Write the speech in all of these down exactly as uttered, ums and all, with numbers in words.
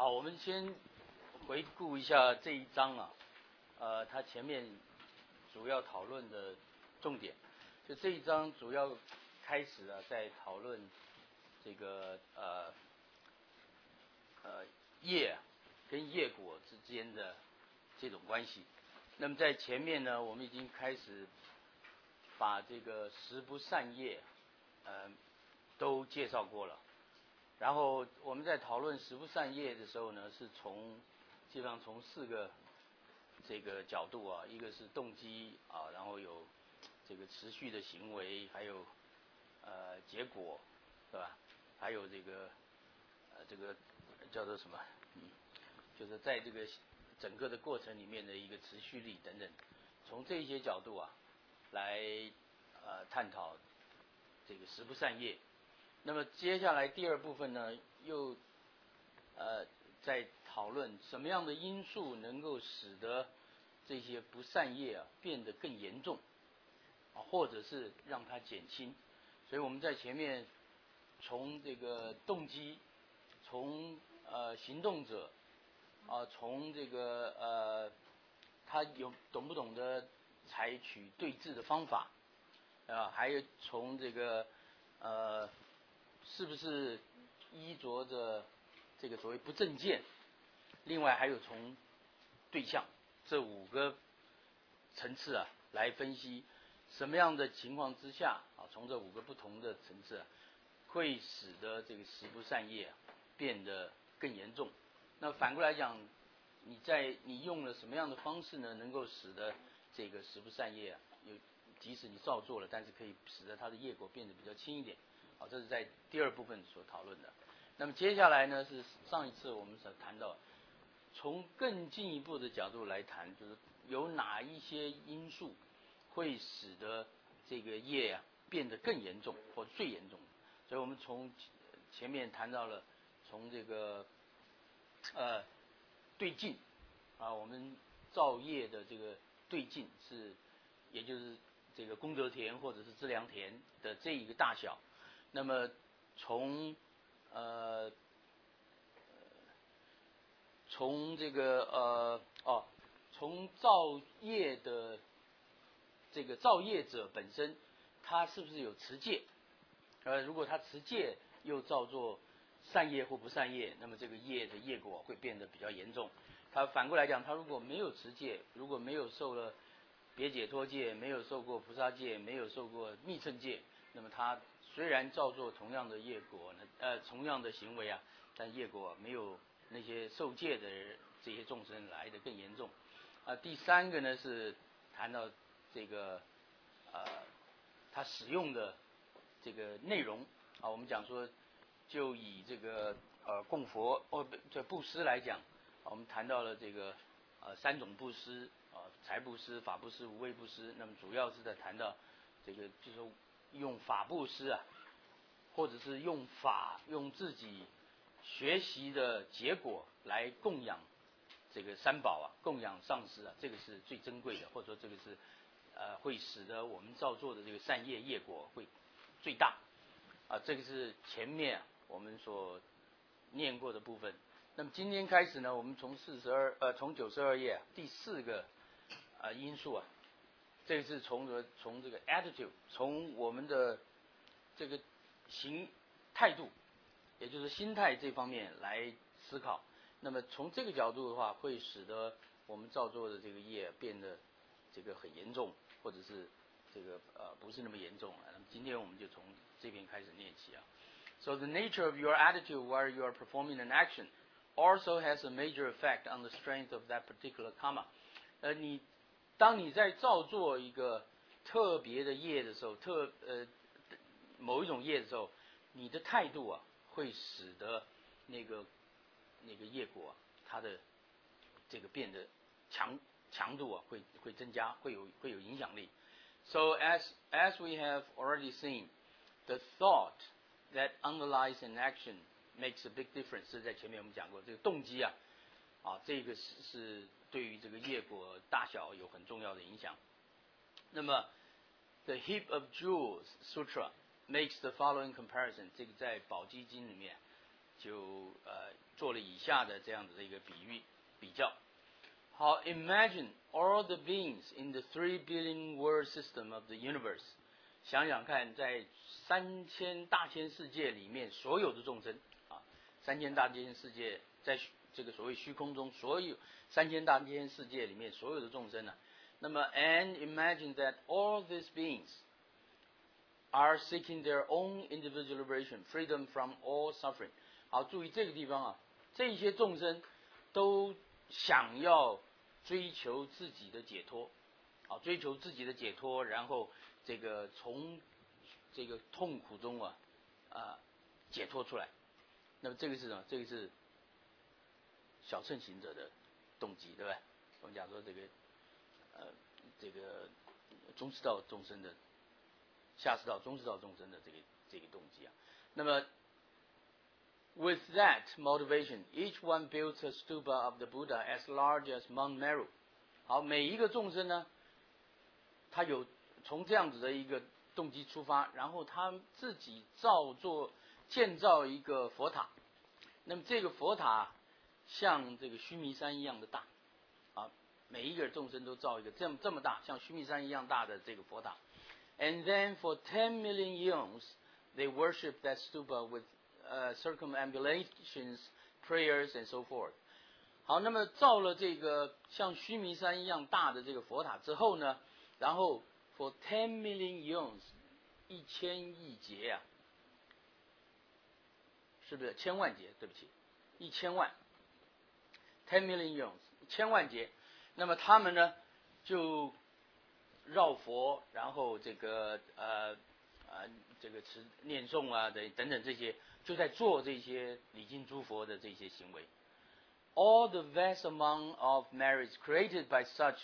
好，我们先回顾一下这一章啊，呃，它前面主要讨论的重点，就这一章主要开始啊，在讨论这个呃呃业跟业果之间的这种关系。那么在前面呢，我们已经开始把这个十不善业呃都介绍过了。然后我们在讨论十不善业的时候呢，是从基本上从四个这个角度啊，一个是动机啊，然后有这个持续的行为，还有呃结果，对吧？还有这个呃这个叫做什么？嗯，就是在这个整个的过程里面的一个持续力等等，从这些角度啊来呃探讨这个十不善业。那么接下来第二部分呢，又呃在讨论什么样的因素能够使得这些不善业啊变得更严重，啊，或者是让它减轻。所以我们在前面从这个动机，从呃行动者，啊，从这个呃他有懂不懂得采取对治的方法，啊，还有从这个呃。是不是依着着这个所谓不正见？另外还有从对象这五个层次啊来分析，什么样的情况之下啊，从这五个不同的层次啊，会使得这个十不善业啊变得更严重。那反过来讲，你在你用了什么样的方式呢，能够使得这个十不善业啊，有即使你照做了，但是可以使得它的业果变得比较轻一点。好，这是在第二部分所讨论的。那么接下来呢，是上一次我们所谈到，从更进一步的角度来谈，就是有哪一些因素会使得这个业啊变得更严重或最严重。所以我们从前面谈到了，从这个呃对境啊，我们造业的这个对境是，也就是这个功德田或者是资粮田的这一个大小。那么从呃从这个呃哦从造业的这个造业者本身，他是不是有持戒？呃，如果他持戒又造作善业或不善业，那么这个业的业果会变得比较严重。他反过来讲，他如果没有持戒，如果没有受了别解脱戒，没有受过菩萨戒，没有受过密乘戒，那么他虽然照做同样的业果呢，呃，同样的行为啊，但业果没有那些受戒的这些众生来的更严重。啊、呃，第三个呢是谈到这个呃，他使用的这个内容啊，我们讲说，就以这个呃供佛哦，这布施来讲，啊，我们谈到了这个呃三种布施啊，财布施、法布施、无畏布施。那么主要是在谈到这个，就是用法布施啊，或者是用法用自己学习的结果来供养这个三宝啊，供养上师啊，这个是最珍贵的，或者说这个是呃会使得我们造作的这个善业业果会最大啊，这个是前面我们所念过的部分。那么今天开始呢，我们从四十二呃从九十二页、啊、第四个呃因素啊，这个是从这从这个 attitude， 从我们的这个行态度，也就是心态这方面来思考。那么从这个角度的话，会使得我们造作的这个业变得这个很严重，或者是这个呃不是那么严重啊。那么今天我们就从这边开始念起啊。So the nature of your attitude while you are performing an action also has a major effect on the strength of that particular karma. 呃，你当你在造作一个特别的业的时候，特呃某一种业的时候，你的态度啊，会使得那个那个业果、啊、它的这个变得强强度啊会会增加，会有会有影响力。So as as we have already seen, the thought that underlies an action makes a big difference. 是在前面我们讲过，这个动机啊，啊，这个是是对于这个业果大小有很重要的影响。那么 The Heap of Jewels Sutra makes the following comparison. 这个在宝积经里面就呃做了以下的这样子的一个比喻比较。好 ，Imagine all the beings in the three billion world system of the universe。想想看，在三千大千世界里面，所有的众生啊，三千大千世界在这个所谓虚空中，所有三千大千世界里面所有的众生呢、啊，那么 and imagine that all these beings are seeking their own individual liberation, freedom from all suffering。好，注意这个地方啊，这些众生都想要追求自己的解脱，好，追求自己的解脱，然后这个从这个痛苦中啊啊解脱出来。那么这个是什么？这个是小乘行者的动机，对不对？我们讲说这个呃这个中士道众生的下士道、中士道众生的这个这个动机啊。那么 with that motivation, each one builds a stupa of the Buddha as large as Mount Meru。好，每一个众生呢，他有从这样子的一个动机出发，然后他自己造作建造一个佛塔。那么这个佛塔像这个须弥山一样的大，啊，每一个众生都造一个这么这么大，像须弥山一样大的这个佛塔。And then for ten million eons, they worship that stupa with uh, circumambulations, prayers, and so forth。好，那么造了这个像须弥山一样大的这个佛塔之后呢，然后 for ten million eons， 一千亿劫啊，是不是千万劫？对不起，一千万 ten million eons， 千万劫。那么他们呢就绕佛，然后这个呃呃这个持念诵啊等等等这些，就在做这些礼敬诸佛的这些行为。All the vast amount of merits created by such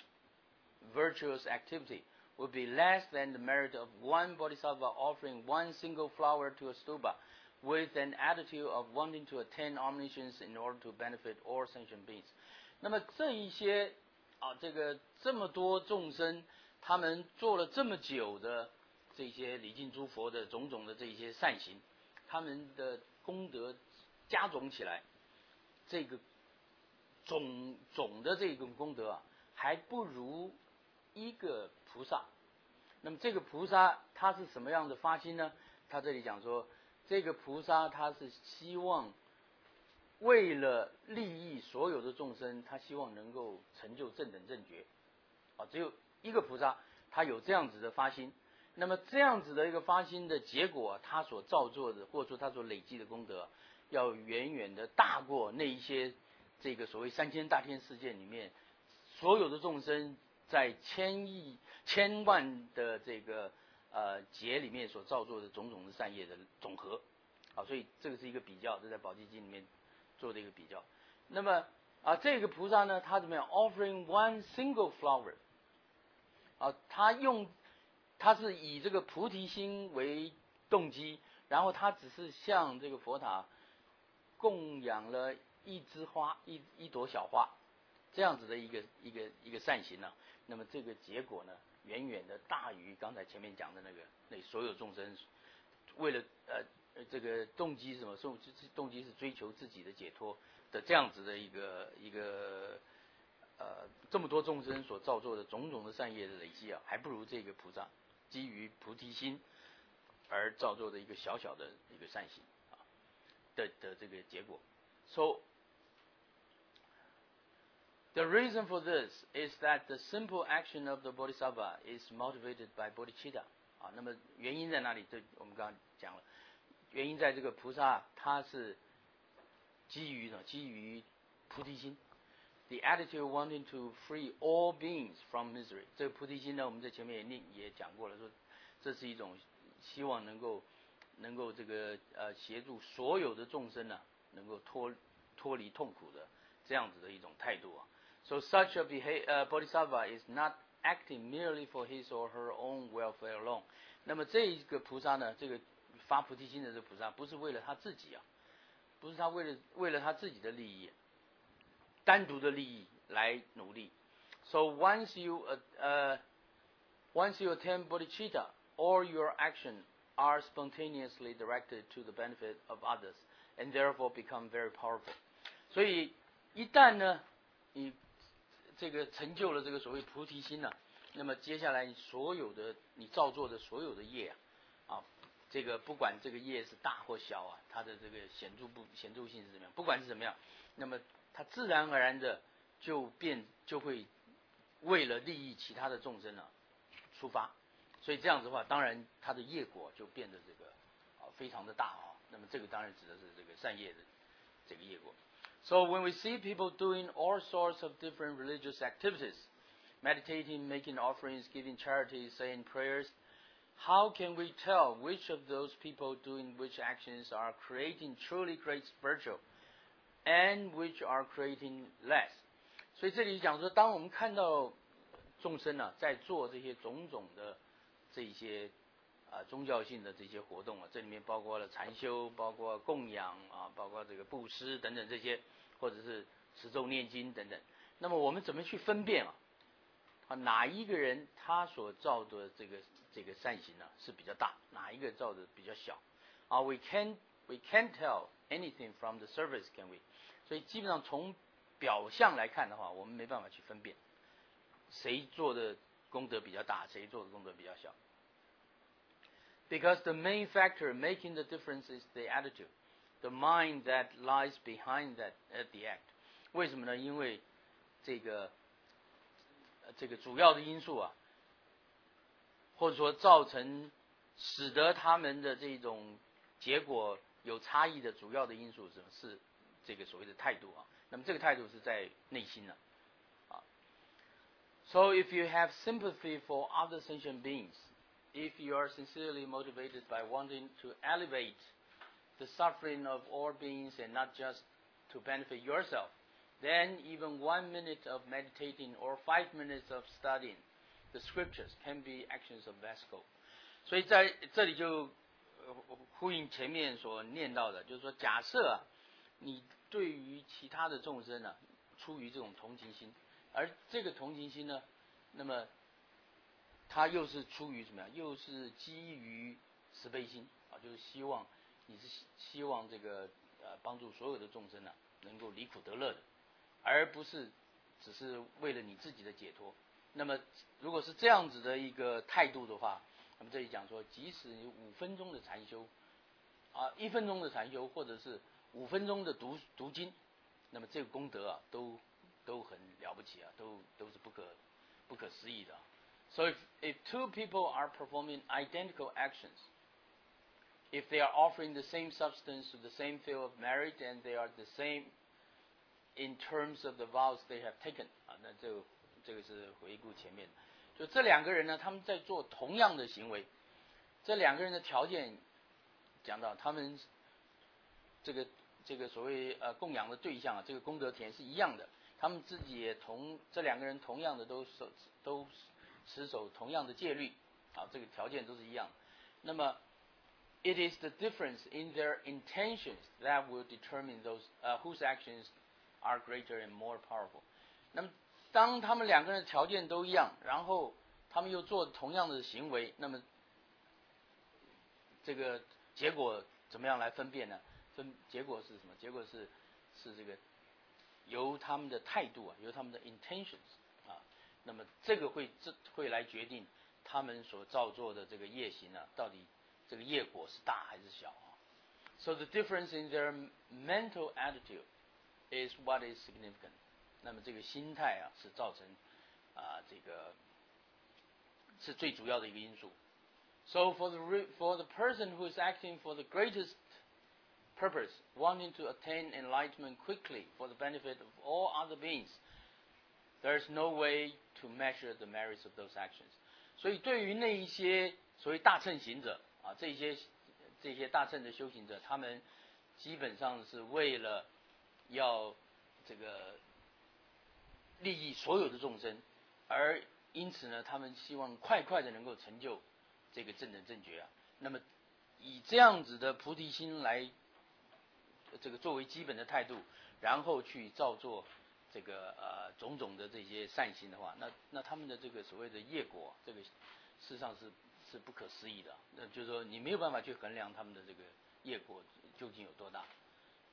virtuous activity would be less than the merit of one bodhisattva offering one single flower to a stupa with an attitude of wanting to attain omniscience in order to benefit all sentient beings。那么这一些啊，这个这么多众生，他们做了这么久的这些礼敬诸佛的种种的这些善行，他们的功德加总起来，这个总总的这个功德啊，还不如一个菩萨。那么这个菩萨他是什么样的发心呢？他这里讲说，这个菩萨他是希望为了利益所有的众生，他希望能够成就正等正觉。啊，只有一个菩萨他有这样子的发心。那么这样子的一个发心的结果，他所造作的或者说他所累积的功德，要远远的大过那一些这个所谓三千大千世界里面所有的众生在千亿千万的这个呃劫里面所造作的种种的善业的总和。好，所以这个是一个比较，这在宝积经里面做的一个比较。那么啊，这个菩萨呢，他怎么样 ？Offering one single flower。啊，他用他是以这个菩提心为动机，然后他只是向这个佛塔供养了一枝花，一一朵小花，这样子的一个一个一个善行呢、啊，那么这个结果呢，远远的大于刚才前面讲的那个那所有众生为了呃这个动机是什么？动动机是追求自己的解脱的这样子的一个一个呃这么多众生所造作的种种的善业的累积啊，还不如这个菩萨基于菩提心而造作的一个小小的一个善行啊的的这个结果。So the reason for this is that the simple action of the bodhisattva is motivated by bodhicitta。啊，那么原因在哪里？这我们刚刚讲了，原因在这个菩萨他是基于呢，基于菩提心。The attitude wanting to free all beings from misery。这个菩提心呢，我们在前面也念也讲过了，说这是一种希望能够能够这个呃协助所有的众生呢、啊，能够脱脱离痛苦的这样子的一种态度啊。So such a behavior, uh, bodhisattva is not acting merely for his or her own welfare alone。那么这个菩萨呢，这个发菩提心的这个菩萨，不是为了他自己啊，不是他为了为了他自己的利益，单独的利益来努力。So once you uh, uh, once you attain bodhicitta, all your actions are spontaneously directed to the benefit of others, and therefore become very powerful。 所以一旦呢，你这个成就了这个所谓菩提心呢、啊，那么接下来你所有的你造作的所有的业啊，啊，这个不管这个业是大或小啊，它的这个显著不显著性是怎么样，不管是怎么样，那么它自然而然的就变就会为了利益其他的众生啊出发，所以这样子的话，当然它的业果就变得这个啊非常的大啊。那么这个当然指的是这个善业的这个业果。So when we see people doing all sorts of different religious activities, meditating, making offerings, giving charities, saying prayers, how can we tell which of those people doing which actions are creating truly great virtue, and which are creating less? 所以这里讲说，当我们看到众生啊在做这些种种的这些啊宗教性的这些活动啊，这里面包括了禅修，包括供养啊，包括这个布施等等这些，或者是持咒念经等等。那么我们怎么去分辨啊？啊，哪一个人他所造的这个这个善行呢、啊、是比较大，哪一个造的比较小？啊 ，we can we can't tell anything from the surface, can we？ 所以基本上从表象来看的话，我们没办法去分辨谁做的功德比较大，谁做的功德比较小。Because the main factor making the difference is the attitude, the mind that lies behind that at the act. 为什么呢？因为这个这个主要的因素啊，或者说造成使得他们的这种结果有差异的主要的因素是什么？是这个所谓的态度啊。那么这个态度是在内心的啊。So if you have sympathy for other sentient beings, if you are sincerely motivated by wanting to elevate the suffering of all beings and not just to benefit yourself, then even one minute of meditating or five minutes of studying the scriptures can be actions of vast scope. 所以在这里就呼应前面所念到的，就是说，假设啊，你对于其他的众生啊，出于这种同情心，而这个同情心呢，那么它又是出于什么呀？又是基于慈悲心啊，就是希望你是希望这个呃帮助所有的众生呢、啊，能够离苦得乐的，而不是只是为了你自己的解脱。那么如果是这样子的一个态度的话，那么这里讲说，即使你五分钟的禅修啊，一分钟的禅修，或者是五分钟的读读经，那么这个功德啊，都都很了不起啊，都都是不可不可思议的。So if, if two people are performing identical actions, if they are offering the same substance to the same field of merit and they are the same in terms of the vows they have taken, 啊，那这个这个是回顾前面的，就这两个人呢，他们在做同样的行为，这两个人的条件讲到，他们这个这个所谓呃供养的对象啊，这个功德田是一样的，他们自己也同这两个人同样的都守都持守同样的戒律，啊，这个条件都是一样的。那么 ，it is the difference in their intentions that will determine those、uh, whose actions are greater and more powerful. 那么，当他们两个人的条件都一样，然后他们又做同样的行为，那么这个结果怎么样来分辨呢？分结果是什么？结果是是这个由他们的态度啊，由他们的 intentions 啊。那么这个会这会来决定他们所造作的这个业行啊，到底这个业果是大还是小啊 ？So the difference in their mental attitude is what is significant. 那么这个心态啊，是造成啊这个是最主要的一个因素。So for the for the person who is acting for the greatest purpose, wanting to attain enlightenment quickly for the benefit of all other beings, there is no way to measure the merits of those actions. 所以对于那一些所谓大乘行者啊，这些这些大乘的修行者，他们基本上是为了要这个利益所有的众生，而因此呢，他们希望快快的能够成就这个正等正觉啊。那么以这样子的菩提心来这个作为基本的态度，然后去造作这个呃种种的这些善行的话，那那他们的这个所谓的业果，这个事实上是是不可思议的。那就是说你没有办法去衡量他们的这个业果究竟有多大。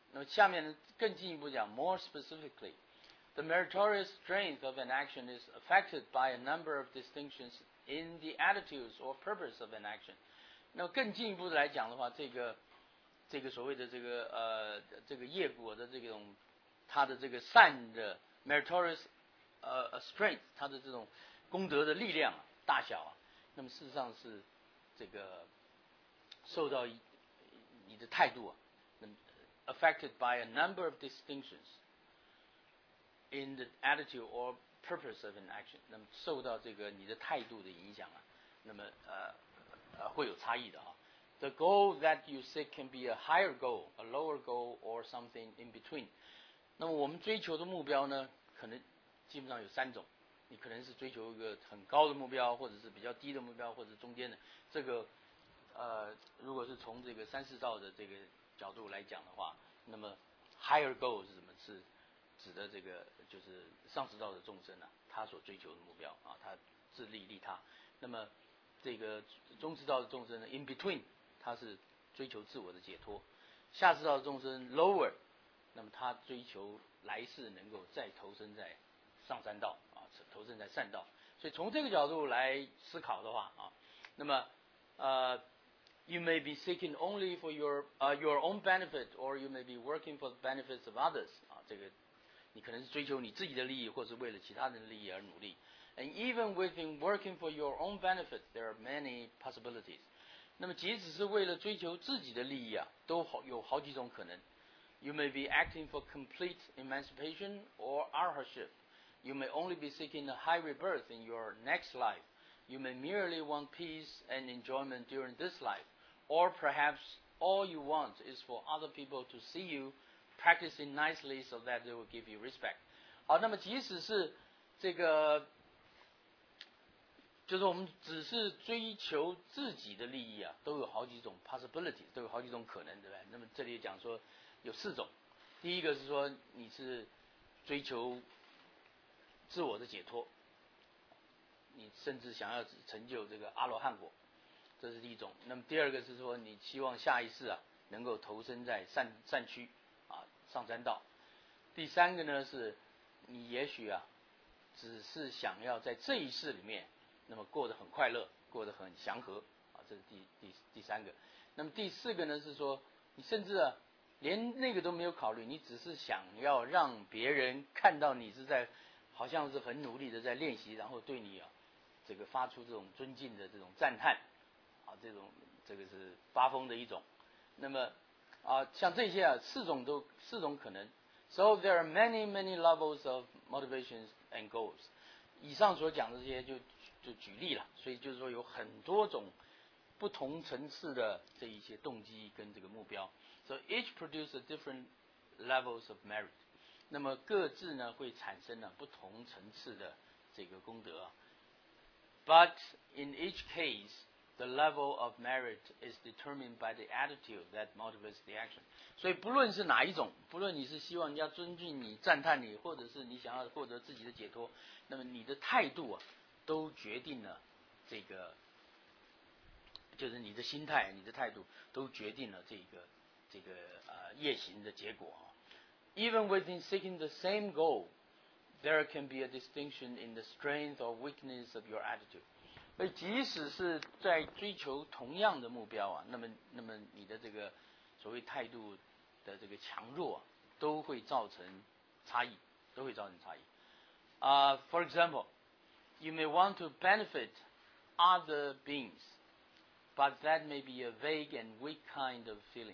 那么下面呢更进一步讲 ，more specifically, the meritorious strength of an action is affected by a number of distinctions in the attitudes or purpose of an action。那么更进一步的来讲的话，这个这个所谓的这个呃这个业果的这种它的这个善的 meritorious 呃 strength， 它的这种功德的力量啊大小啊，那么事实上是这个受到你的态度啊，那么 affected by a number of distinctions in the attitude or purpose of an action， 那么受到这个你的态度的影响啊，那么呃呃会有差异的啊。The goal that you seek can be a higher goal, a lower goal, or something in between。那么我们追求的目标呢，可能基本上有三种。你可能是追求一个很高的目标，或者是比较低的目标，或者是中间的。这个呃，如果是从这个三四道的这个角度来讲的话，那么 higher goal 是什么？是指的这个就是上师道的众生啊，他所追求的目标啊，他自利利他。那么这个中师道的众生呢 ，in between， 他是追求自我的解脱。下师道的众生 lower， 那么他追求来世能够再投生在上三道啊，投生在善道。所以从这个角度来思考的话啊，那么呃。You may be seeking only for your uh, your own benefit, or you may be working for the benefits of others. 啊，这个你可能是追求你自己的利益，或是为了其他人的利益而努力。And even within working for your own benefit, there are many possibilities. 那么即使是为了追求自己的利益啊，都好有好几种可能。You may be acting for complete emancipation or arhatship. You may only be seeking a high rebirth in your next life. You may merely want peace and enjoyment during this life.Or perhaps all you want is for other people to see you practicing nicely so that they will give you respect. 好，那么即使是这个，就是我们只是追求自己的利益啊，都有好几种 possibility， 都有好几种可能，对不对？那么这里讲说有四种，第一个是说你是追求自我的解脱，你甚至想要成就这个阿罗汉果。这是第一种。那么第二个是说，你希望下一世啊能够投身在善善区啊上三道。第三个呢是，你也许啊只是想要在这一世里面，那么过得很快乐，过得很祥和啊，这是第第第三个。那么第四个呢是说，你甚至啊连那个都没有考虑，你只是想要让别人看到你是在好像是很努力的在练习，然后对你啊这个发出这种尊敬的这种赞叹。啊，这种这个是发疯的一种。那么啊，像这些啊，四种都四种可能。So there are many many levels of motivations and goals。以上所讲的这些就就举例了，所以就是说有很多种不同层次的这一些动机跟这个目标。So each produce a different levels of merit。那么各自呢会产生了不同层次的这个功德。But in each case,The level of merit is determined by the attitude that motivates the action。 所以不论是哪一种，不论你是希望人家尊敬你、赞叹你，或者是你想要获得自己的解脱，那么你的态度啊，都决定了这个，就是你的心态、你的态度都决定了这个这个呃业行的结果啊。Even within seeking the same goal, there can be a distinction in the strength or weakness of your attitude。所以，即使是在追求同样的目标啊，那么，那么你的这个所谓态度的这个强弱啊，都会造成差异，都会造成差异。啊、uh, ，For example, you may want to benefit other beings, but that may be a vague and weak kind of feeling,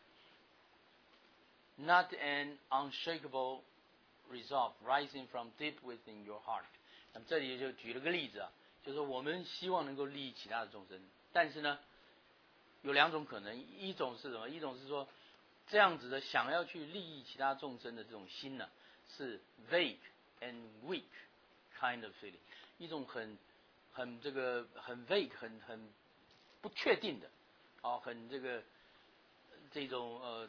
not an unshakable resolve rising from deep within your heart。那么这里就举了个例子啊。就是我们希望能够利益其他的众生，但是呢，有两种可能，一种是什么？一种是说，这样子的想要去利益其他众生的这种心呢，是 vague and weak kind of feeling， 一种很很这个很 vague 很很不确定的，啊，很这个这种呃，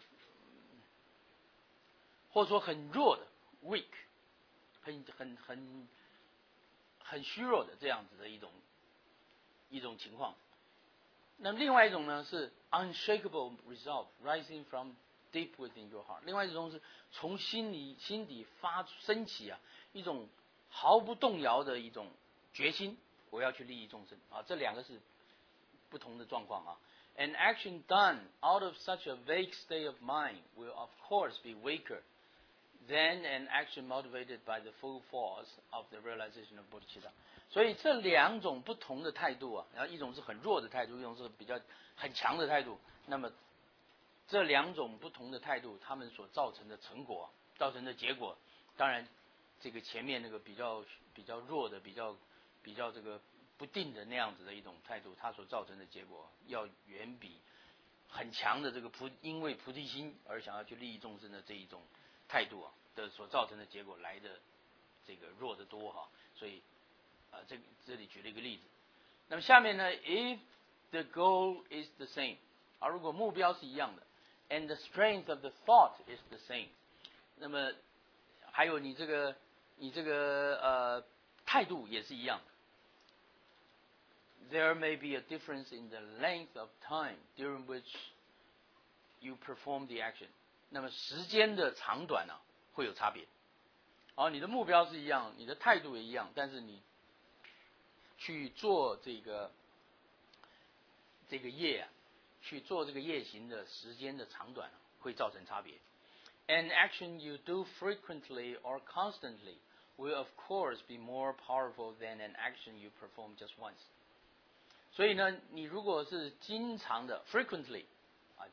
或者说很弱的 weak， 很很很。很虚弱的这样子的一种一种情况。那么另外一种呢是 unshakable resolve rising from deep within your heart。另外一种是从心里心底发升起啊，一种毫不动摇的一种决心，我要去利益众生啊，这两个是不同的状况啊。An action done out of such a vague state of mind will of course be weaker than an action motivated by the full force of the realization of bodhicitta。所以这两种不同的态度啊，然后一种是很弱的态度，一种是比较很强的态度。那么这两种不同的态度，他们所造成的成果、造成的结果，当然这个前面那个比较比较弱的、比较比较这个不定的那样子的一种态度，它所造成的结果，要远比很强的这个菩因为菩提心而想要去利益众生的这一种态度啊的所造成的结果来的这个弱得多哈。所以啊、呃，这这里举了一个例子。那么下面呢 ，if the goal is the same， 啊，如果目标是一样的 ，and the strength of the thought is the same， 那么还有你这个你这个呃态度也是一样的。There may be a difference in the length of time during which you perform the action。那么时间的长短啊会有差别。好，你的目标是一样，你的态度也一样，但是你去做这个这个业啊，去做这个业行的时间的长短啊，会造成差别。An action you do frequently or constantly will of course be more powerful than an action you perform just once。所以呢，你如果是经常的 frequently 啊，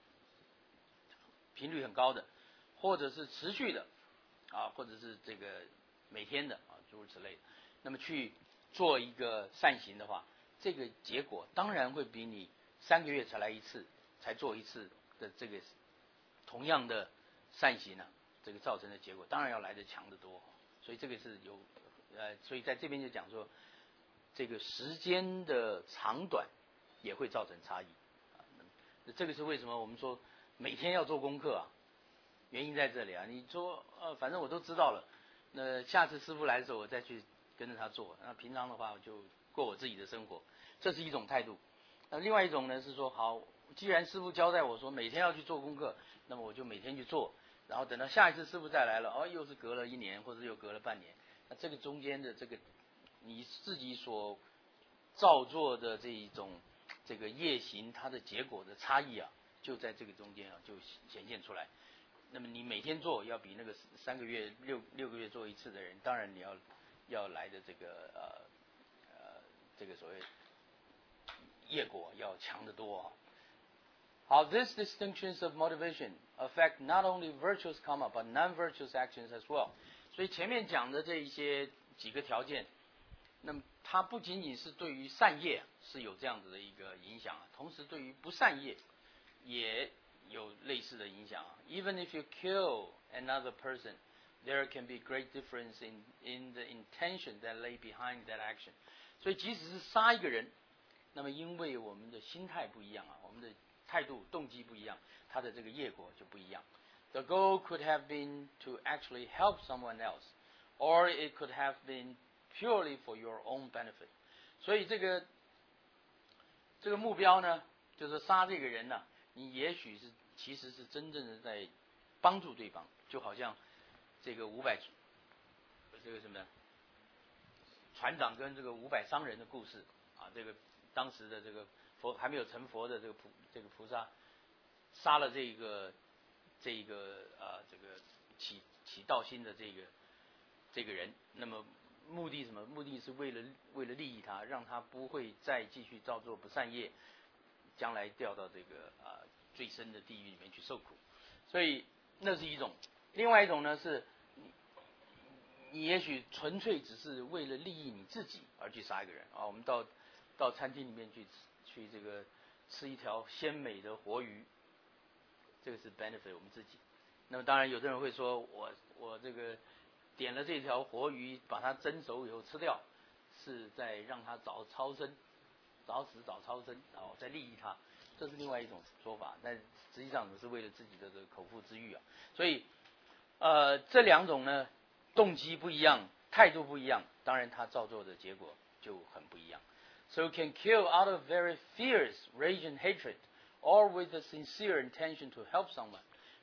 频率很高的，或者是持续的啊，或者是这个每天的啊，诸如此类的，那么去做一个善行的话，这个结果当然会比你三个月才来一次，才做一次的这个同样的善行呢，这个造成的结果当然要来得强得多。所以这个是有呃，所以在这边就讲说，这个时间的长短也会造成差异啊。这个是为什么我们说每天要做功课啊？原因在这里啊。你说呃，反正我都知道了，那下次师父来的时候我再去跟着他做。那平常的话我就过我自己的生活，这是一种态度。那另外一种呢是说，好，既然师父交代我说每天要去做功课，那么我就每天去做。然后等到下一次师父再来了，哦，又是隔了一年，或者又隔了半年，那这个中间的这个你自己所造作的这一种这个业行，它的结果的差异啊，就在这个中间啊，就显现出来。那么你每天做，要比那个三个月、六六个月做一次的人，当然你要要来的这个呃呃这个所谓业果要强得多啊。好 ，these distinctions of motivation affect not only virtuous karma but non-virtuous actions as well。所以前面讲的这一些几个条件，那么它不仅仅是对于善业是有这样子的一个影响，同时对于不善业也有类似的影响。Even if you kill another person, there can be great difference in in the intention that lay behind that action。所以即使是杀一个人，那么因为我们的心态不一样啊，我们的态度、动机不一样，它的这个业果就不一样。The goal could have been to actually help someone else, or it could have been purely for your own benefit。所以这个这个目标呢，就是杀这个人呢、啊，你也许是其实是真正的在帮助对方，就好像这个五百这个什么船长跟这个五百商人的故事啊，这个当时的这个佛还没有成佛的这个菩这个菩萨杀了这个这个啊这个起起道心的这个这个人，那么目的什么？目的是为了为了利益他，让他不会再继续造作不善业，将来掉到这个啊、呃、最深的地狱里面去受苦。所以那是一种。另外一种呢是，你也许纯粹只是为了利益你自己而去杀一个人啊。我们到到餐厅里面去去这个吃一条鲜美的活鱼，这个是 benefit 我们自己。那么当然有的人会说，我我这个点了这条活鱼，把它蒸熟以后吃掉，是在让它早超生，早死早超生，然后再利益它，这是另外一种说法。但实际上只是为了自己的这个口腹之欲啊。所以，呃，这两种呢，动机不一样，态度不一样，当然它造作的结果就很不一样。So you can kill out of very fierce rage and hatred, or with a sincere intention to help someone.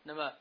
那么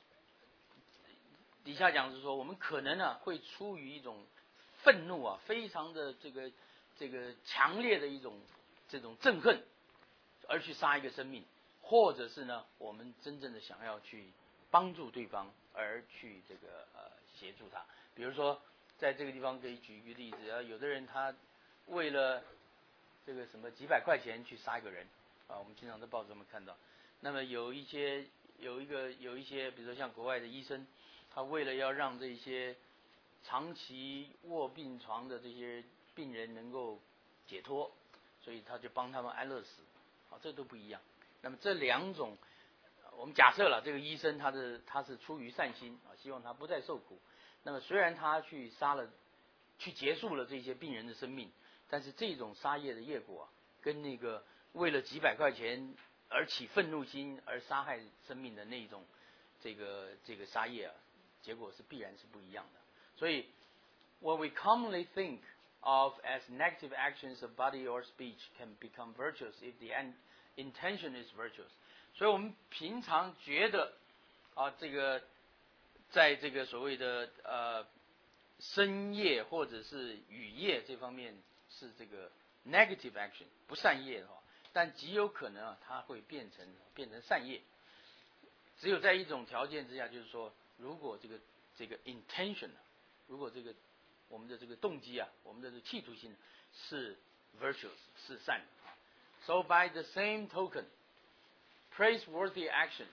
底下讲是说，我们可能呢会出于一种愤怒啊，非常的这个这个强烈的一种这种憎恨，而去杀一个生命，或者是呢，我们真正的想要去帮助对方，而去这个呃协助他。比如说，在这个地方可以举一个例子啊，有的人他为了这个什么几百块钱去杀一个人啊，我们经常在报纸上面看到。那么有一些有一个有一些，比如说像国外的医生，他为了要让这些长期卧病床的这些病人能够解脱，所以他就帮他们安乐死，啊，这都不一样。那么这两种，我们假设了这个医生他是他是出于善心啊，希望他不再受苦。那么虽然他去杀了，去结束了这些病人的生命，但是这种杀业的业果啊，跟那个为了几百块钱而起愤怒心而杀害生命的那种这个这个杀业啊，结果是必然是不一样的。所以 what we commonly think of as negative actions of body or speech can become virtuous if the intention is virtuous。所以我们平常觉得啊，这个在这个所谓的呃身业或者是语业这方面是这个 negative action 不善业的话，但极有可能啊，它会变成变成善业。只有在一种条件之下，就是说，如果这个这个 intention， 如果这个我们的这个动机啊，我们的这个企图心是 virtuous 是善的。So by the same token, praiseworthy actions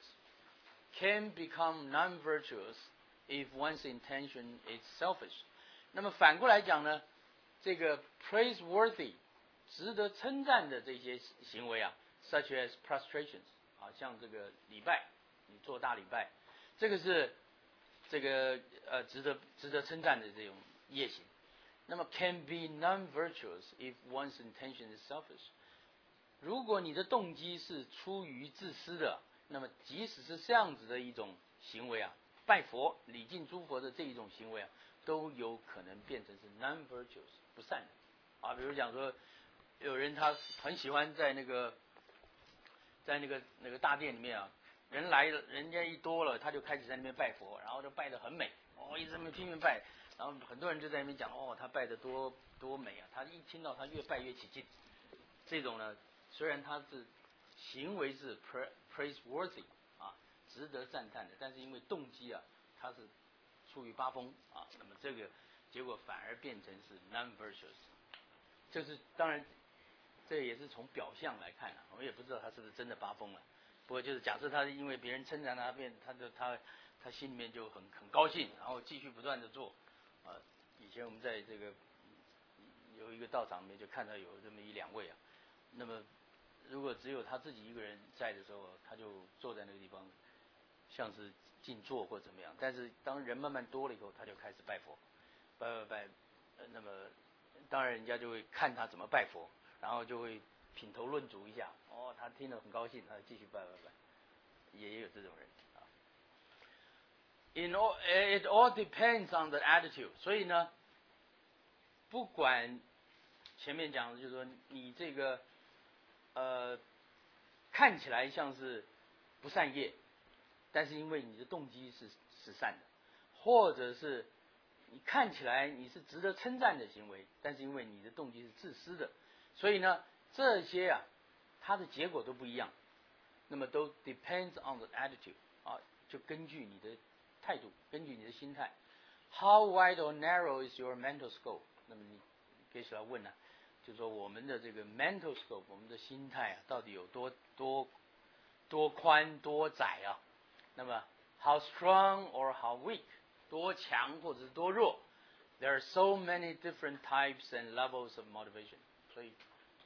can become non-virtuous if one's intention is selfish。那么反过来讲呢，这个 praiseworthy 值得称赞的这些行为啊 ，such as prostrations 啊，像这个礼拜，你做大礼拜，这个是这个呃值得值得称赞的这种业行。那么 can be non-virtuous if one's intention is selfish。如果你的动机是出于自私的，那么即使是这样子的一种行为啊，拜佛、礼敬诸佛的这一种行为啊，都有可能变成是 non-virtuous 不善的啊。比如讲说，有人他很喜欢在那个在那个那个大殿里面啊，人来了，人家一多了，他就开始在那边拜佛，然后就拜得很美，哦，一直在那边拼命拜，然后很多人就在那边讲，哦，他拜得多多美啊，他一听到他越拜越起劲。这种呢，虽然他是行为是 praiseworthy 啊，值得赞叹的，但是因为动机啊，他是出于八风啊，那么这个结果反而变成是 non-virtuous。这是当然，这也是从表象来看啊，我们也不知道他是不是真的八风了。不过就是假设他是因为别人称赞他，变他就他他心里面就很很高兴，然后继续不断的做。啊，以前我们在这个有一个道场里面就看到有这么一两位啊，那么如果只有他自己一个人在的时候，他就坐在那个地方，像是静坐或怎么样。但是当人慢慢多了以后，他就开始拜佛，拜拜拜。呃、那么当然人家就会看他怎么拜佛，然后就会品头论足一下。哦，他听了很高兴，他就继续拜拜拜。也有这种人啊。In all, it all depends on the attitude。所以呢，不管前面讲的就是说你这个。呃，看起来像是不善业，但是因为你的动机是是善的，或者是你看起来你是值得称赞的行为，但是因为你的动机是自私的，所以呢，这些啊，它的结果都不一样。那么都 depends on the attitude 啊，就根据你的态度，根据你的心态。How wide or narrow is your mental scope？ 那么你可以起来问呢、啊？就是说我们的这个 mental scope， 我们的心态啊，到底有多多多宽多窄啊？那么 how strong or how weak， 多强或者是多弱 ？There are so many different types and levels of motivation。所以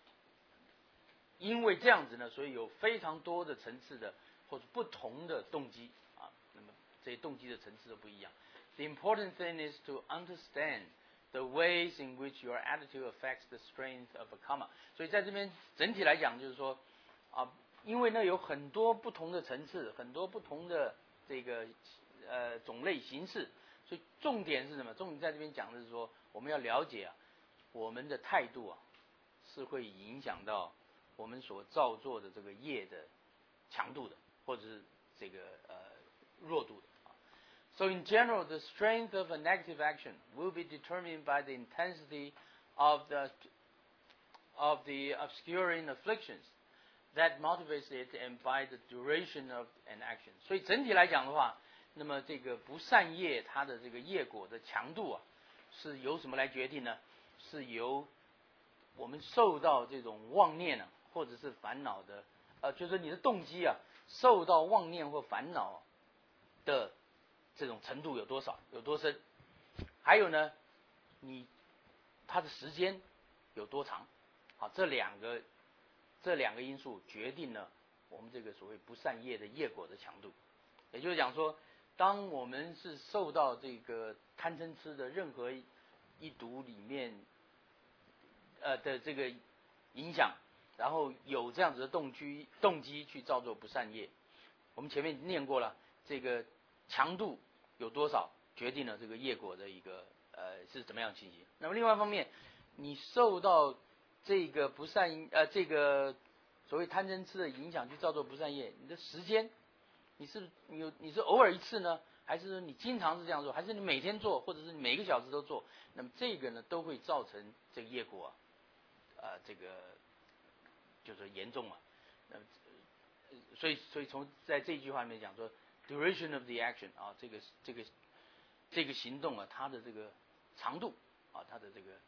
因为这样子呢，所以有非常多的层次的或者不同的动机啊。那么这些动机的层次都不一样。The important thing is to understand the ways in which your attitude affects the strength of a karma。所以在这边整体来讲，就是说啊，因为呢有很多不同的层次，很多不同的这个呃种类形式，所以重点是什么？重点在这边讲的是说，我们要了解啊，我们的态度啊，是会影响到我们所造作的这个业的强度的，或者是这个呃弱度的。So in general, the strength of a negative action will be determined by the intensity of the of the obscuring afflictions that motivates it, and by the duration of an action. 所以整体来讲的话，那么这个不善业它的这个业果的强度啊，是由什么来决定呢？是由我们受到这种妄念啊，或者是烦恼的，呃，就是你的动机啊，受到妄念或烦恼的这种程度有多少，有多深？还有呢，你它的时间有多长？好，这两个这两个因素决定了我们这个所谓不善业的业果的强度。也就是讲说，当我们是受到这个贪嗔痴的任何一毒里面呃的这个影响，然后有这样子的动机动机去造作不善业，我们前面念过了，这个强度有多少决定了这个业果的一个呃是怎么样情形。那么另外一方面，你受到这个不善呃这个所谓贪嗔痴的影响去造作不善业，你的时间，你是你有你是偶尔一次呢，还是你经常是这样做，还是你每天做，或者是你每个小时都做？那么这个呢，都会造成这个业果啊，呃，这个就是严重啊。那么，所以所以从在这句话里面讲说 ，duration of the action 啊，这个这个这个行动啊，它的这个长度啊，它的这个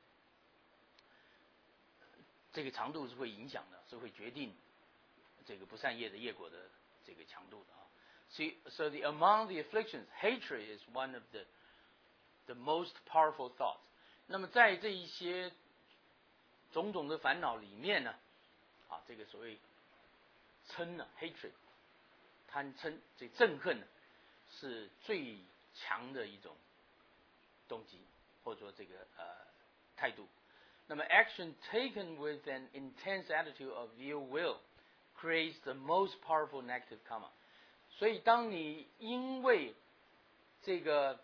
这个长度是会影响的，是会决定这个不善业的业果的这个强度的啊。See, so the among the afflictions, hatred is one of the the most powerful thoughts. 那么在这一些种种的烦恼里面呢，啊，这个所谓嗔呢 ，hatred， 贪嗔，这憎恨呢，是最强的一种动机，或者说这个呃态度。那么 action taken with an intense attitude of ill will creates the most powerful negative karma. 所以当你因为这个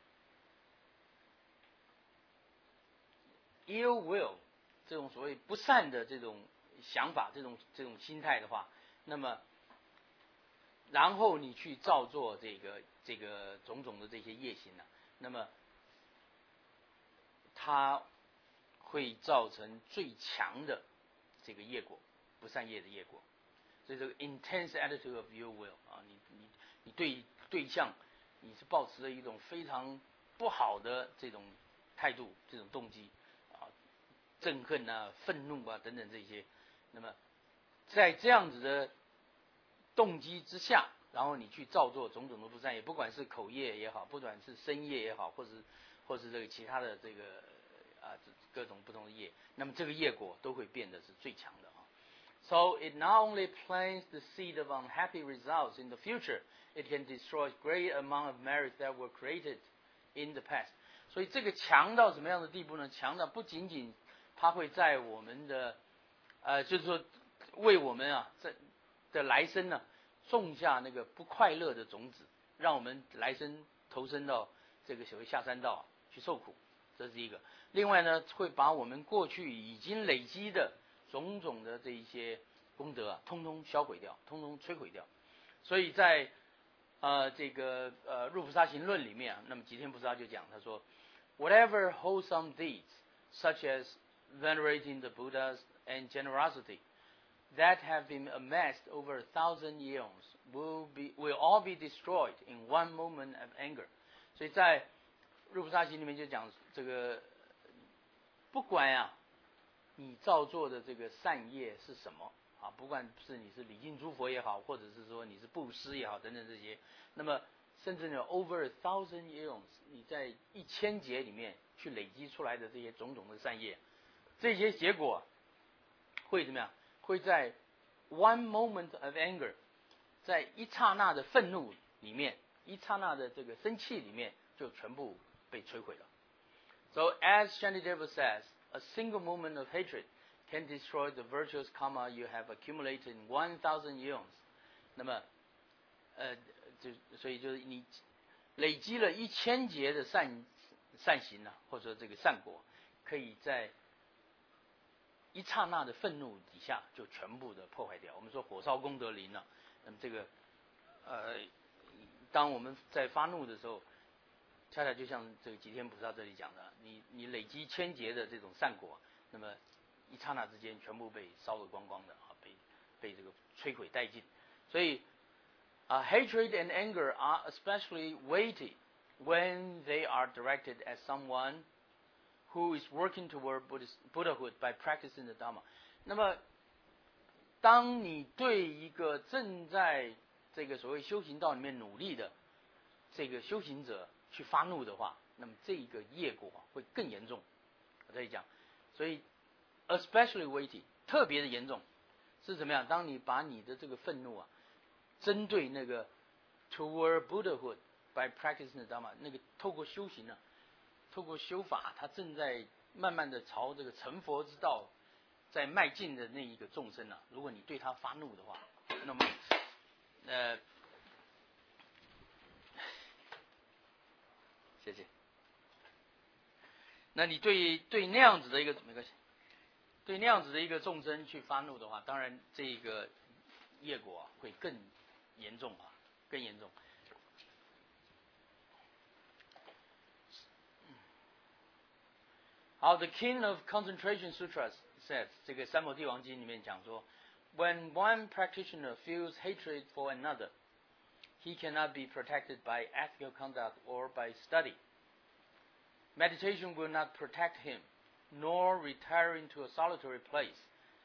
ill will 这种所谓不善的这种想法，这种这种心态的话，那么然后你去造作这个这个种种的这些业行呢、啊，那么它会造成最强的这个业果，不善业的业果。所以这个 intense attitude of ill will 啊，你你你对对象你是抱持了一种非常不好的这种态度、这种动机啊，憎恨啊、愤怒啊等等这些。那么在这样子的动机之下，然后你去造作种种的不善业，不管是口业也好，不管是身业也好，或是或是这个其他的这个啊各种不同的业，那么这个业果都会变得是最强的啊。So it not only plants the seed of unhappy results in the future, it can destroy great amount of merits that were created in the past. 所以这个强到什么样的地步呢？强到不仅仅它会在我们的呃，就是说为我们啊这的来生呢种下那个不快乐的种子，让我们来生投身到这个所谓下三道、啊、去受苦，这是一个。另外呢，会把我们过去已经累积的种种的这一些功德啊，通通销毁掉，通通摧毁掉。所以在呃这个呃入菩萨行论里面啊，那么吉天菩萨就讲，他说 ，Whatever wholesome deeds, such as venerating the Buddhas and generosity, that have been amassed over a thousand years, will be will all be destroyed in one moment of anger. 所以在入菩萨行里面就讲这个，不管啊。你造作的这个善业是什么啊？不管是你是礼敬诸佛也好，或者是说你是布施也好，等等这些，那么甚至呢 over a thousand years， 你在一千劫里面去累积出来的这些种种的善业，这些结果会怎么样？会在 one moment of anger， 在一刹那的愤怒里面，一刹那的这个生气里面，就全部被摧毁了。So as Shantideva says,A single moment of hatred can destroy the virtuous karma you have accumulated in one thousand years. 那么，呃，就所以就是你累积了一千劫的善善行啊，或者说这个善果，可以在一刹那的愤怒底下就全部的破坏掉。我们说火烧功德林啊，那么这个呃当我们在发怒的时候，恰恰就像这个吉天菩萨这里讲的，你你累积千劫的这种善果，那么一刹那之间全部被烧得光光的啊，被被这个摧毁殆尽。所以啊、uh, ，hatred and anger are especially weighty when they are directed at someone who is working toward Buddhist, Buddhahood by practicing the Dharma。那么，当你对一个正在这个所谓修行道里面努力的这个修行者去发怒的话，那么这个业果会更严重。我这里讲，所以 especially weighty 特别的严重是怎么样？当你把你的这个愤怒啊，针对那个 toward Buddhahood by practicing the Dharma， 那个透过修行啊，透过修法，他正在慢慢的朝这个成佛之道在迈进的那一个众生啊，如果你对他发怒的话，那么呃。谢谢。那你对对那样子的一个没关系，对那样子的一个众生去发怒的话，当然这个业果、啊、会更严重啊，更严重。好 ，The King of Concentration Sutras says， 这个三摩地王经里面讲说 ，When one practitioner feels hatred for another, he cannot be protected by ethical conduct or by study. Meditation will not protect him, nor retiring to a solitary place.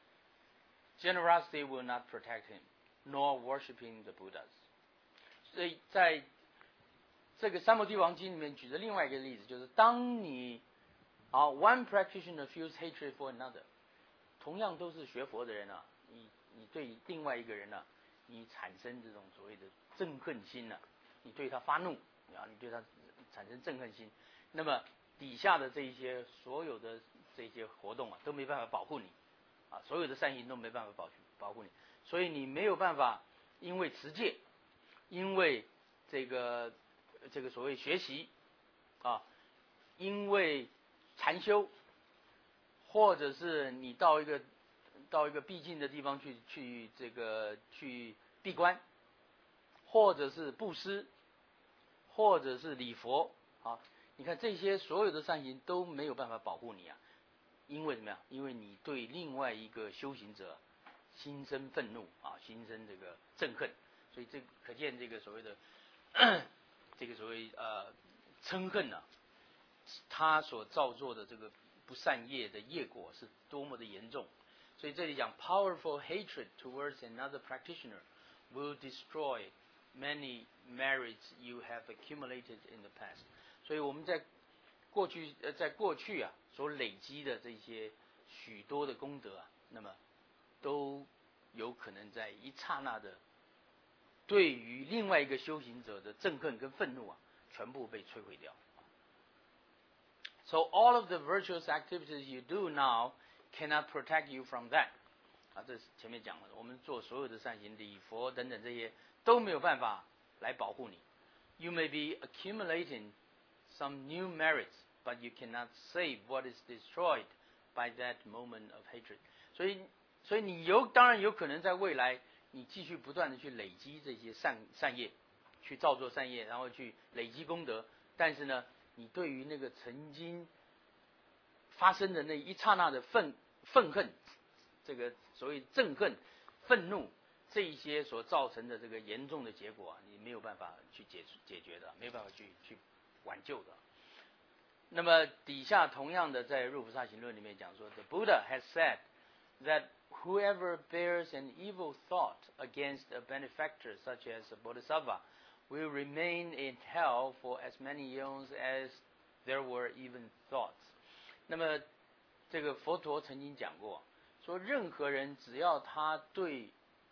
Generosity will not protect him, nor worshiping the Buddhas. 所以在这个三摩地王经里面举的另外一个例子，就是当你啊 one practitioner feels hatred for another， 同样都是学佛的人啊，你你对另外一个人啊，你产生这种所谓的憎恨心啊，你对他发怒啊，你对他产生憎恨心，那么底下的这一些所有的这些活动啊，都没办法保护你啊，所有的善行都没办法保保护你，所以你没有办法因为持戒，因为这个这个所谓学习啊，因为禅修，或者是你到一个到一个僻静的地方去去这个去闭关，或者是布施，或者是礼佛啊，你看这些所有的善行都没有办法保护你啊，因为怎么样？因为你对另外一个修行者心生愤怒啊，心生这个憎恨，所以这可见这个所谓的这个所谓呃嗔恨啊，他所造作的这个不善业的业果是多么的严重。所以这里讲 powerful hatred towards another practitioner will destroy many merits you have accumulated in the past。所以我们在过去呃在过去啊所累积的这些许多的功德啊，那么都有可能在一刹那的对于另外一个修行者的憎恨跟愤怒啊，全部被摧毁掉。So all of the virtuous activities you do now cannot protect you from that。啊，这是前面讲了，我们做所有的善行、礼佛等等这些都没有办法来保护你。You may be accumulating some new merits, but you cannot save what is destroyed by that moment of hatred。所以，所以你有当然有可能在未来，你继续不断的去累积这些善善业，去造作善业，然后去累积功德。但是呢，你对于那个曾经发生的那一刹那的愤愤恨，这个所谓憎恨、愤怒，这一些所造成的这个严重的结果啊，你没有办法去解解决的，没有办法去去挽救的。那么底下同样的，在《入菩萨行论》里面讲说 ，The Buddha has said that whoever bears an evil thought against a benefactor such as a bodhisattva will remain in hell for as many eons as there were even thoughts。那么这个佛陀曾经讲过，说任何人只要他对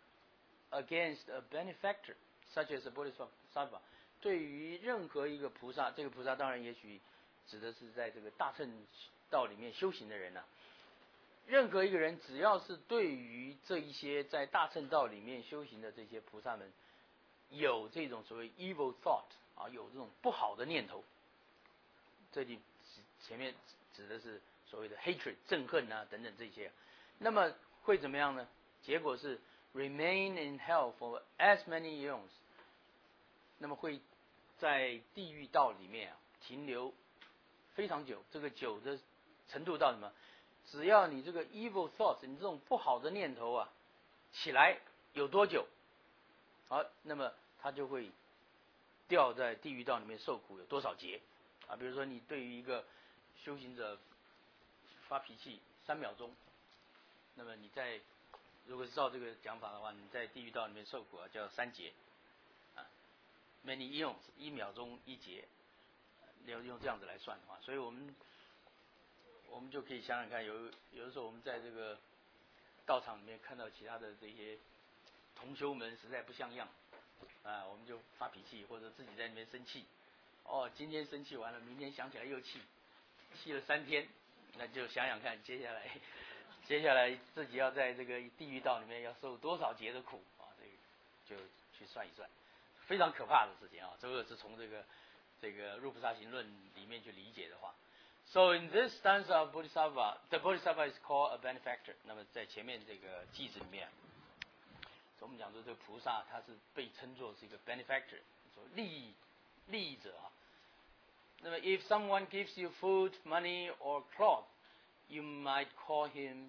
against a benefactor such as a bodhisattva， 对于任何一个菩萨，这个菩萨当然也许指的是在这个大乘道里面修行的人啊，任何一个人只要是对于这一些在大乘道里面修行的这些菩萨们有这种所谓 evil thought 啊，有这种不好的念头，这里前面指的是所谓的 hatred 憎恨啊等等这些，那么会怎么样呢？结果是 remain in hell for as many eons， 那么会在地狱道里面啊停留非常久。这个久的程度到什么？只要你这个 evil thoughts， 你这种不好的念头啊起来有多久，好，那么他就会掉在地狱道里面受苦有多少劫啊？比如说你对于一个修行者发脾气三秒钟，那么你在如果是照这个讲法的话，你在地狱道里面受苦啊叫三劫啊 ，many eons 一秒钟一劫，要用这样子来算的话，所以我们我们就可以想想看，有有的时候我们在这个道场里面看到其他的这些同修们实在不像样啊，我们就发脾气或者自己在那边生气，哦，今天生气完了，明天想起来又气，气了三天，那就想想看，接下来接下来自己要在这个地狱道里面要受多少劫的苦啊？这个就去算一算，非常可怕的事情啊！这个是从这个这个《入菩萨行论》里面去理解的话。So in this stanza of Bodhisattva, the Bodhisattva is called a benefactor. 那么在前面这个句子里面，我们讲说这个菩萨他是被称作是一个 benefactor， 说利益利益者啊。那么 if someone gives you food, money or cloth, you might call him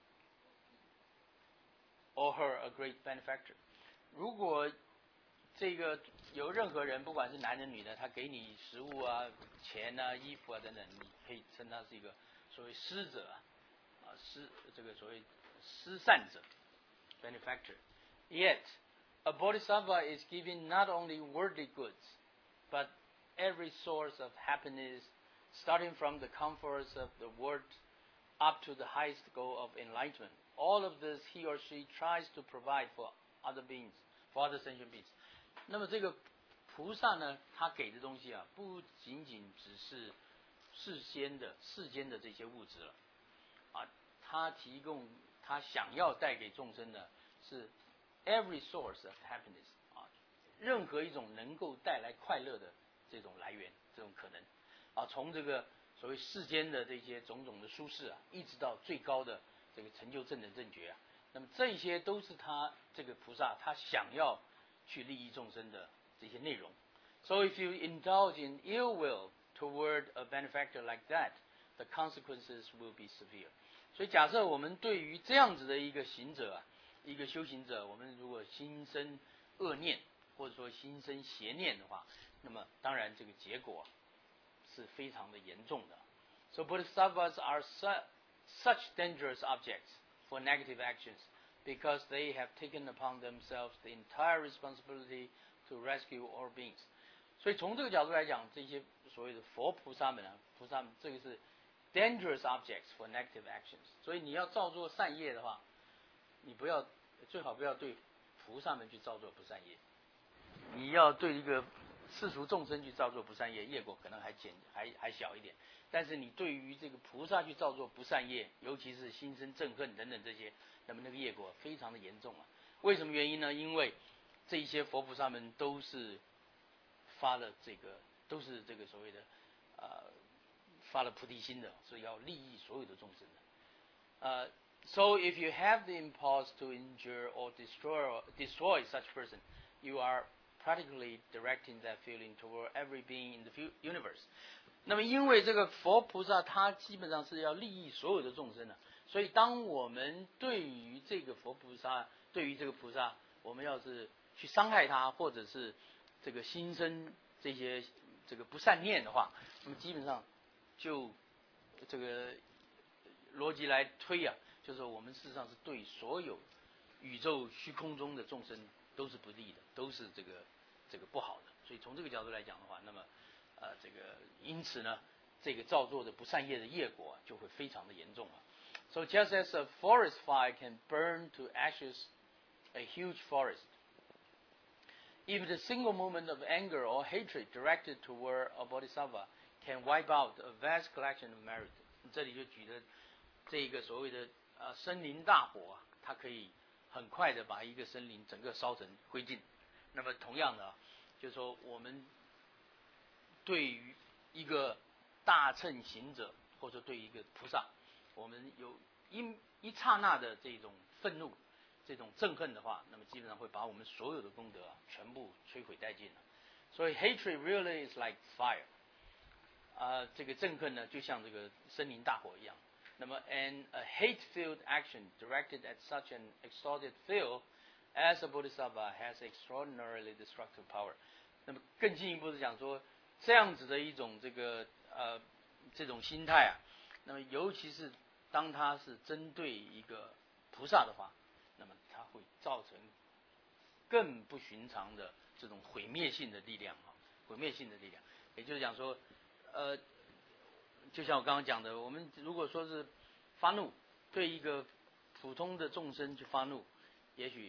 or her a great benefactor. 如果这个有任何人，不管是男人女的，他给你食物啊、钱啊、衣服啊等等，你可以称他是一个所谓施者啊，施这个所谓施善者 benefactor. Yet, a bodhisattva is giving not only worldly goods, but every source of happiness, starting from the comforts of the world up to the highest goal of enlightenment. All of this he or she tries to provide for other beings, for other sentient beings. 那么这个菩萨呢，他给的东西啊，不仅仅只是世间的世间的这些物质了，啊，他提供他想要带给众生的是 every source of happiness 啊，任何一种能够带来快乐的这种来源，这种可能啊，从这个所谓世间的这些种种的舒适啊，一直到最高的这个成就正等正觉啊，那么这些都是他这个菩萨他想要去利益众生的这些内容。So if you indulge in ill will toward a benefactor like that, the consequences will be severe. 所以假设我们对于这样子的一个行者啊，一个修行者，我们如果心生恶念或者说心生邪念的话，那么当然这个结果是非常的严重的。So bodhisattvas are su- such dangerous objects for negative actions because they have taken upon themselves the entire responsibility to rescue all beings. 所以从这个角度来讲，这些所谓的佛菩萨们啊，菩萨们这个是 dangerous objects for negative actions。所以你要造作善业的话，你不要最好不要对菩萨们去造作不善业，你要对一个世俗众生去造作不善业，业果可能还简还还小一点。但是你对于这个菩萨去造作不善业，尤其是心生憎恨等等这些，那么那个业果非常的严重啊。为什么原因呢？因为这一些佛菩萨们都是发了这个，都是这个所谓的呃发了菩提心的，是要利益所有的众生的。呃、uh, ，so if you have the impulse to injure or destroy destroy such person, you are practically directing that feeling toward every being in the universe. 那么因为这个佛菩萨他基本上是要利益所有的众生的，所以当我们对于这个佛菩萨，对于这个菩萨，我们要是去伤害他，或者是这个心生这些这个不善念的话，那么基本上就这个逻辑来推啊，就是我们事实上是对所有宇宙虚空中的众生都是不利的，都是这个这个不好的。所以从这个角度来讲的话，那么呃这个因此呢，这个造作的不善业的业果、啊、就会非常的严重啊。So just as a forest fire can burn to ashes a huge forest, even a single moment of anger or hatred directed toward a bodhisattva can wipe out a vast collection of merit. 这里就举的这个所谓的呃森林大火啊，它可以很快的把一个森林整个烧成灰烬。那么同样的、啊，就是说我们对于一个大乘行者，或者对于一个菩萨，我们有一一刹那的这种愤怒、这种憎恨的话，那么基本上会把我们所有的功德啊全部摧毁殆尽了。 所以 hatred really is like fire。啊，这个憎恨呢，就像这个森林大火一样。那么 ，and a hate-filled action directed at such an exalted field as a bodhisattva has extraordinarily destructive power。那么更进一步是讲说，这样子的一种这个呃这种心态啊，那么尤其是当它是针对一个菩萨的话，那么它会造成更不寻常的这种毁灭性的力量啊，毁灭性的力量。也就是讲说，呃，就像我刚刚讲的，我们如果说是发怒，对一个普通的众生去发怒，也许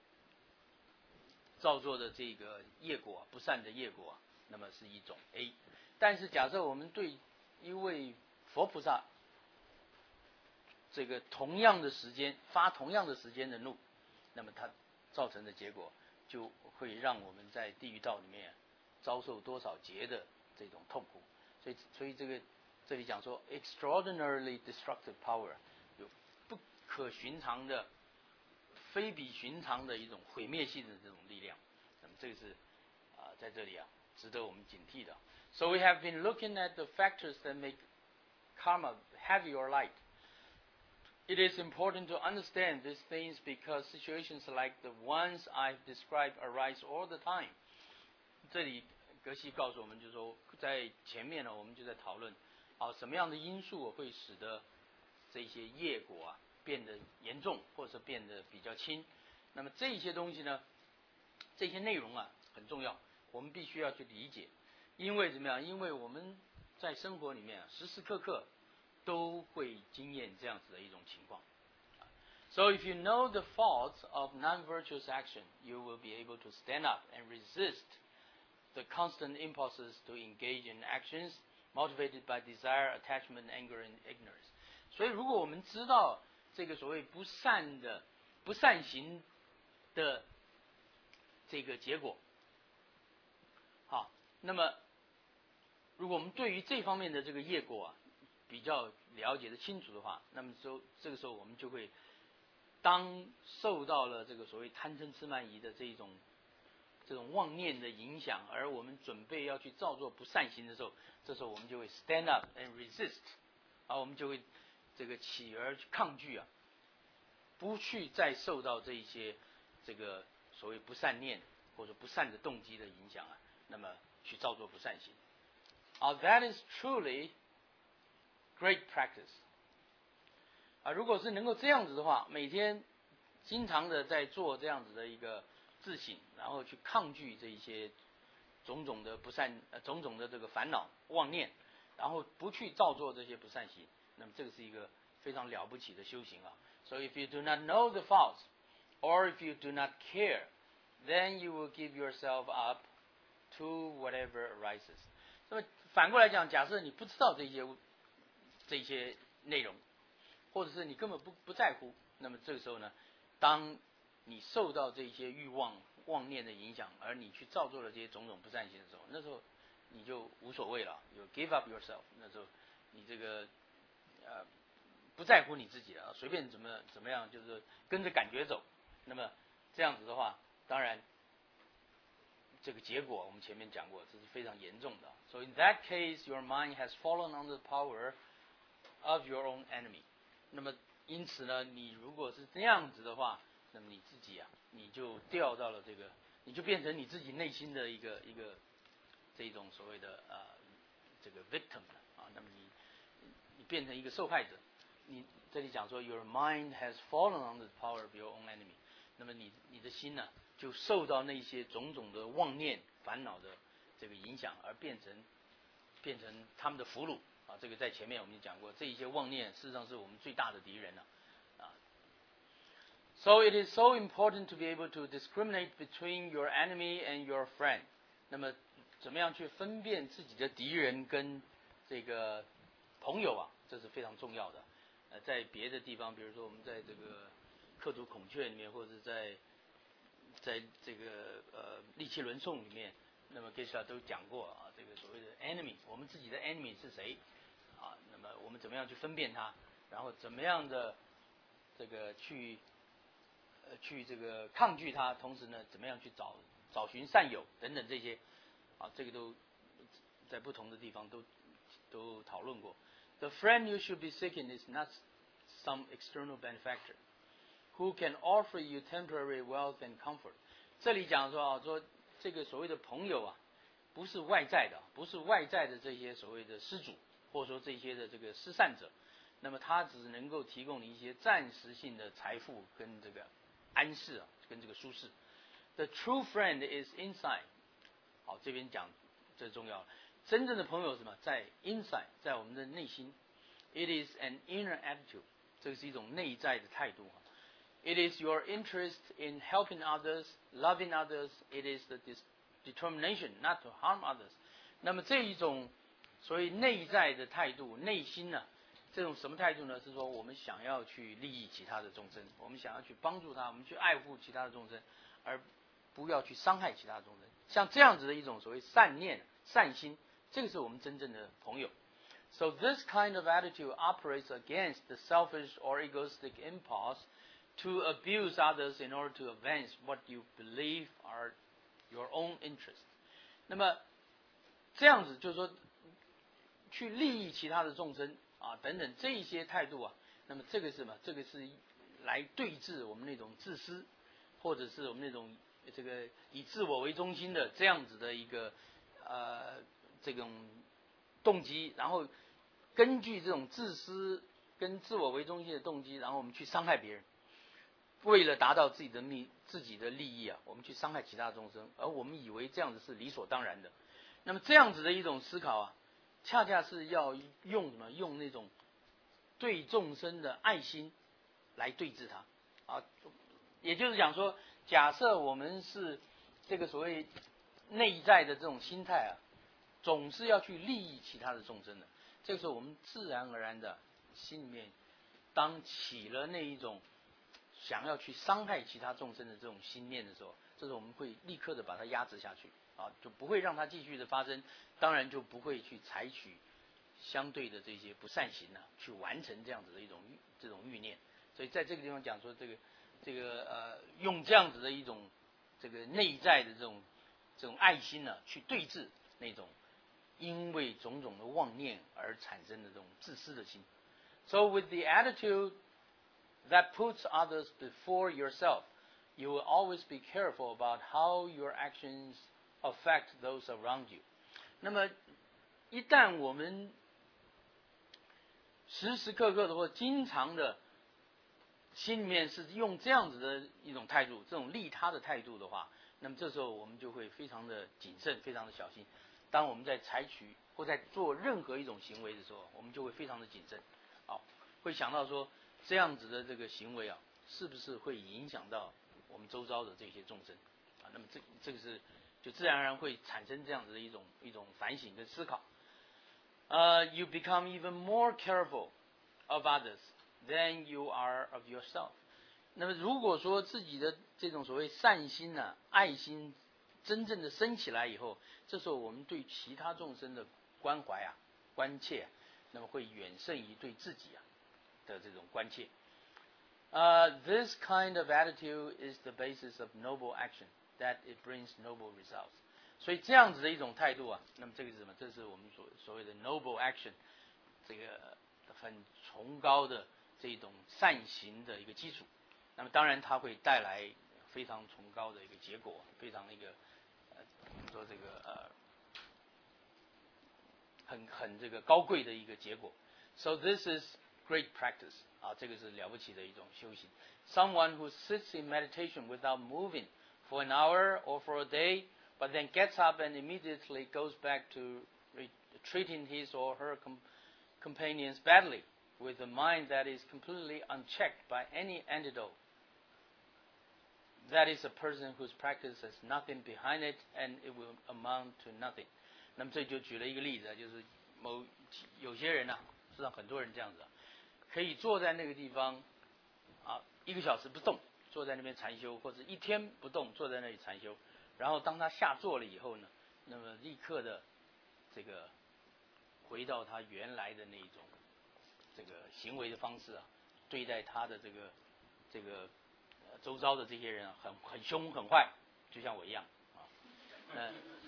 造作的这个业果，不善的业果，那么是一种 A。但是假设我们对一位佛菩萨，这个同样的时间发同样的时间的怒，那么它造成的结果就会让我们在地狱道里面遭受多少劫的这种痛苦。所以，所以这个这里讲说 extraordinarily destructive power， 有不可寻常的、非比寻常的一种毁灭性的这种力量。那么这个是啊、呃，在这里啊，值得我们警惕的。So we have been looking at the factors that make karma heavy or light. It is important to understand these things because situations like the ones I've described arise all the time. 这里格西告诉我们，就是说，在前面呢，我们就在讨论啊，什么样的因素会使得这些业果啊变得严重，或者是变得比较轻。那么这些东西呢，这些内容啊很重要，我们必须要去理解。因为怎么样？因为我们在生活里面啊，时时刻刻都会经验这样子的一种情况。So if you know the faults of non-virtuous action, you will be able to stand up and resist the constant impulses to engage in actions motivated by desire, attachment, anger, and ignorance. 所以，如果我们知道这个所谓不善的、不善行的这个结果，好，那么如果我们对于这方面的这个业果啊比较了解的清楚的话，那么就这个时候我们就会，当受到了这个所谓贪嗔痴慢疑的这一种这种妄念的影响，而我们准备要去造作不善行的时候，这时候我们就会 stand up and resist， 啊，我们就会这个起而去抗拒啊，不去再受到这一些这个所谓不善念或者不善的动机的影响啊，那么去造作不善行。啊、uh, ，that is truly great practice。啊，如果是能够这样子的话，每天经常的在做这样子的一个自省，然后去抗拒这一些种种的不善、呃、种种的这个烦恼妄念，然后不去造作这些不善行，那么这个是一个非常了不起的修行啊。So if you do not know the faults, or if you do not care, then you will give yourself up to whatever arises. 那么反过来讲，假设你不知道这些这些内容，或者是你根本不不在乎，那么这个时候呢，当你受到这些欲望妄念的影响，而你去造作了这些种种不善行的时候，那时候你就无所谓了，有 give up yourself， 那时候你这个呃不在乎你自己了，随便怎么怎么样，就是跟着感觉走。那么这样子的话，当然这个结果我们前面讲过，这是非常严重的。So in that case, your mind has fallen under the power of your own enemy. 那么因此呢，你如果是这样子的话，那么你自己啊，你就掉到了这个，你就变成你自己内心的一个一个这种所谓的呃这个 victim 啊，那么你你变成一个受害者。你这里讲说 ，your mind has fallen under the power of your own enemy。那么你你的心呢、啊，就受到那些种种的妄念烦恼的这个影响，而变成变成他们的俘虏啊。这个在前面我们就讲过，这一些妄念事实上是我们最大的敌人了啊。So it is so important to be able to discriminate between your enemy and your friend。那么怎么样去分辨自己的敌人跟这个朋友啊？这是非常重要的。呃，在别的地方，比如说我们在这个刻图孔雀里面，或者是在在这个呃利气轮颂里面，那么 Geshe 都讲过啊，这个所谓的 enemy， 我们自己的 enemy 是谁啊？那么我们怎么样去分辨它，然后怎么样的这个去呃去这个抗拒它，同时呢，怎么样去找找寻善友等等这些啊，这个都在不同的地方都都讨论过。The friend you should be seeking is not some external benefactor who can offer you temporary wealth and comfort。这里讲说啊，说这个所谓的朋友啊，不是外在的，不是外在的这些所谓的施主，或者说这些的这个施善者，那么他只能够提供你一些暂时性的财富跟这个安适啊，跟这个舒适。The true friend is inside。好，这边讲这重要了。真正的朋友是什么？在 inside， 在我们的内心。It is an inner attitude， 这是一种内在的态度。It is your interest in helping others, loving others. It is the determination not to harm others。那么这一种所谓内在的态度，内心呢、啊，这种什么态度呢？是说我们想要去利益其他的众生，我们想要去帮助他，我们去爱护其他的众生，而不要去伤害其他的众生。像这样子的一种所谓善念、善心，这个是我们真正的朋友。So this kind of attitude operates against the selfish or egoistic impulse to abuse others in order to advance what you believe are your own interests。那么这样子就是说，去利益其他的众生啊等等这一些态度啊，那么这个是什么？这个是来对治我们那种自私，或者是我们那种这个以自我为中心的这样子的一个呃这种动机，然后根据这种自私跟自我为中心的动机，然后我们去伤害别人，为了达到自己的利自己的利益啊，我们去伤害其他众生，而我们以为这样子是理所当然的。那么这样子的一种思考啊，恰恰是要用什么？用那种对众生的爱心来对治它啊。也就是讲说，假设我们是这个所谓内在的这种心态啊，总是要去利益其他的众生的，这个时候我们自然而然的心里面，当起了那一种想要去伤害其他众生的这种心念的时候，这时候我们会立刻的把它压制下去啊，就不会让它继续的发生，当然就不会去采取相对的这些不善行呢、啊，去完成这样子的一种这种欲念。所以在这个地方讲说，这个这个呃，用这样子的一种这个内在的这种这种爱心呢、啊，去对治那种因为种种的妄念而产生的这种自私的心。So with the attitude that puts others before yourself, you will always be careful about how your actions affect those around you. 那么一旦我们时时刻刻的或经常的心里面是用这样子的一种态度，这种利他的态度的话，那么这时候我们就会非常的谨慎，非常的小心。当我们在采取或在做任何一种行为的时候，我们就会非常的谨慎，好，会想到说这样子的这个行为啊，是不是会影响到我们周遭的这些众生啊？那么这这个是就自然而然会产生这样子的一种一种反省跟思考。呃、uh, ，you become even more careful of others than you are of yourself。那么如果说自己的这种所谓善心呢、啊、爱心真正的升起来以后，这时候我们对其他众生的关怀啊、关切、啊，那么会远胜于对自己啊的这种关切。Uh, this kind of attitude is the basis of noble action, that it brings noble results. 所以这样子的一种态度啊，那么这个是什么？这是我们所所谓的 noble action， 这个很崇高的这种善行的一个基础。那么当然它会带来非常崇高的一个结果，非常一个呃说这个呃很很这个高贵的一个结果。So this is great practice 啊，这个是了不起的一种修行。Someone who sits in meditation without moving for an hour or for a day, but then gets up and immediately goes back to re- treating his or her com- companions badly, with a mind that is completely unchecked by any antidote. That is a person whose practice has nothing behind it, and it will amount to nothing. 那么这就举了一个例子，就是某有些人啊，实际上很多人这样子啊，可以坐在那个地方啊一个小时不动，坐在那边禅修，或者一天不动，坐在那里禅修。然后当他下座了以后呢，那么立刻的这个回到他原来的那一种这个行为的方式啊，对待他的这个这个、呃、周遭的这些人啊，很很凶很坏，就像我一样啊。那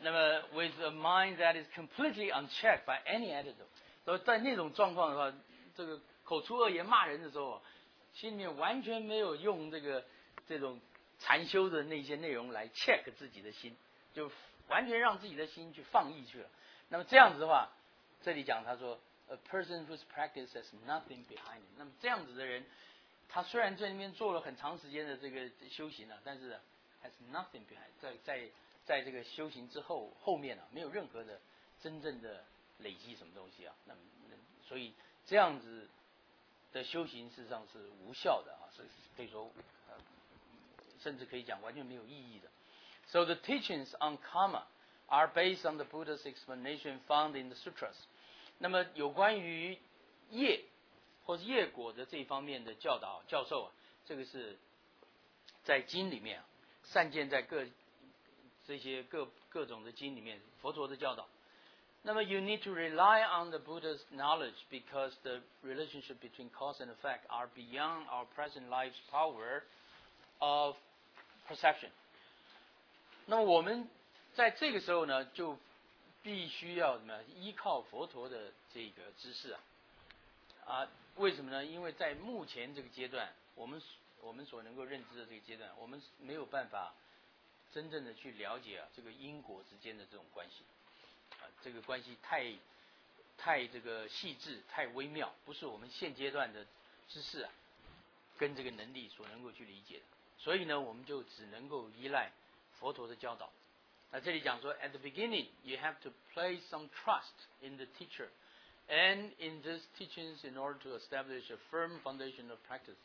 那么 with a mind that is completely unchecked by any attitude， 所以在那种状况的话，这个口出恶言骂人的时候，心里面完全没有用这个这种禅修的那些内容来 check 自己的心，就完全让自己的心去放逸去了。那么这样子的话，这里讲他说 ，a person whose practice has nothing behind it。那么这样子的人，他虽然在那边做了很长时间的这个修行啊，但是 has nothing behind， 在在在这个修行之后后面啊，没有任何的真正的累积什么东西啊。那么所以这样子的修行事实上是无效的啊，是可以说，呃，甚至可以讲完全没有意义的。So the teachings on karma are based on the Buddha's explanation found in the sutras。那么有关于业或是业果的这一方面的教导教授啊，这个是在经里面啊，散见在各这些各各种的经里面，佛陀的教导。那么 you need to rely on the Buddha's knowledge because the relationship between cause and effect are beyond our present life's power of perception。那么我们在这个时候呢，就必须要怎么样依靠佛陀的这个知识啊？啊，为什么呢？因为在目前这个阶段，我们我们所能够认知的这个阶段，我们没有办法真正的去了解啊这个因果之间的这种关系。啊，这个关系太太这个细致、太微妙，不是我们现阶段的知识啊，跟这个能力所能够去理解的。所以呢，我们就只能够依赖佛陀的教导。那这里讲说 ，at the beginning you have to place some trust in the teacher, and in these teachings in order to establish a firm foundation of practice。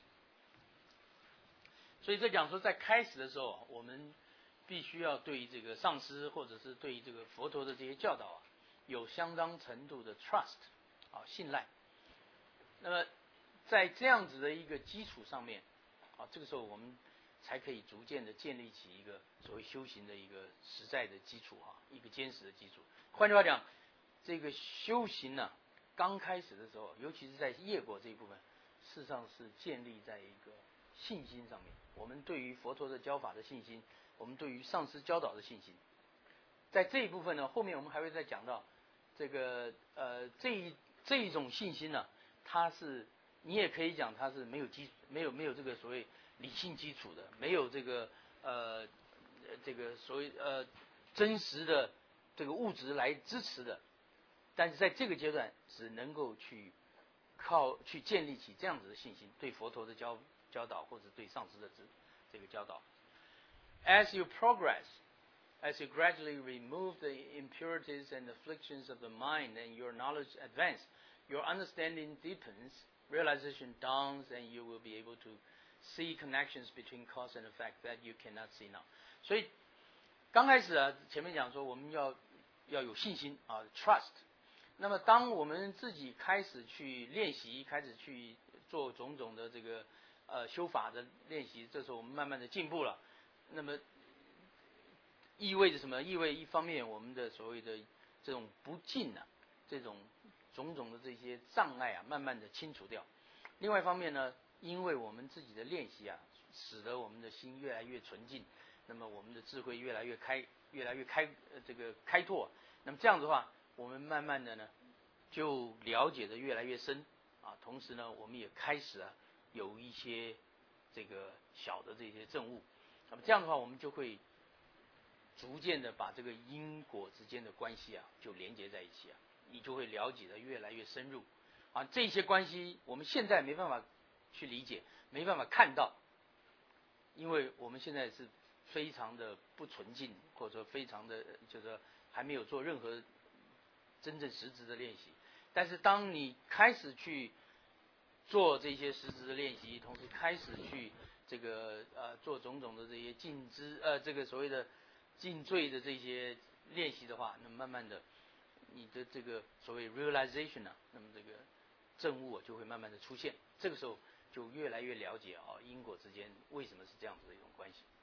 所以这讲说，在开始的时候，我们必须要对于这个上师或者是对于这个佛陀的这些教导啊，有相当程度的 trust 啊信赖。那么在这样子的一个基础上面，啊，这个时候我们才可以逐渐的建立起一个所谓修行的一个实在的基础哈，一个坚实的基础。换句话讲，这个修行呢、啊，刚开始的时候，尤其是在业果这一部分，事实上是建立在一个信心上面。我们对于佛陀的教法的信心，我们对于上师教导的信心，在这一部分呢，后面我们还会再讲到这个呃这一这一种信心呢、啊，它是你也可以讲它是没有基没有没有这个所谓理性基础的，没有这个呃这个所谓呃真实的这个物质来支持的，但是在这个阶段只能够去靠去建立起这样子的信心，对佛陀的教教导或者对上师的这个教导。As you progress, as you gradually remove the impurities and afflictions of the mind and your knowledge advance, your understanding deepens, realization dawns, and you will be able to see connections between cause and effect that you cannot see now. 所以刚开始啊，前面讲说我们要要有信心啊 ，trust。那么当我们自己开始去练习，开始去做种种的这个呃修法的练习，这时候我们慢慢的进步了。那么意味着什么？意味一方面我们的所谓的这种不进啊，这种种种的这些障碍啊，慢慢的清除掉。另外一方面呢，因为我们自己的练习啊，使得我们的心越来越纯净，那么我们的智慧越来越开，越来越开呃这个开拓。那么这样子的话，我们慢慢的呢，就了解的越来越深啊。同时呢，我们也开始啊有一些这个小的这些证悟。那么这样的话，我们就会逐渐的把这个因果之间的关系啊，就连接在一起啊，你就会了解的越来越深入啊。这些关系我们现在没办法去理解，没办法看到，因为我们现在是非常的不纯净，或者说非常的就是说还没有做任何真正实质的练习。但是当你开始去做这些实质的练习，同时开始去这个呃做种种的这些尽知呃这个所谓的尽罪的这些练习的话，那么慢慢的你的这个所谓 realization 啊，那么这个证悟、啊、就会慢慢的出现。这个时候就越来越了解啊因果之间为什么是这样子的一种关系。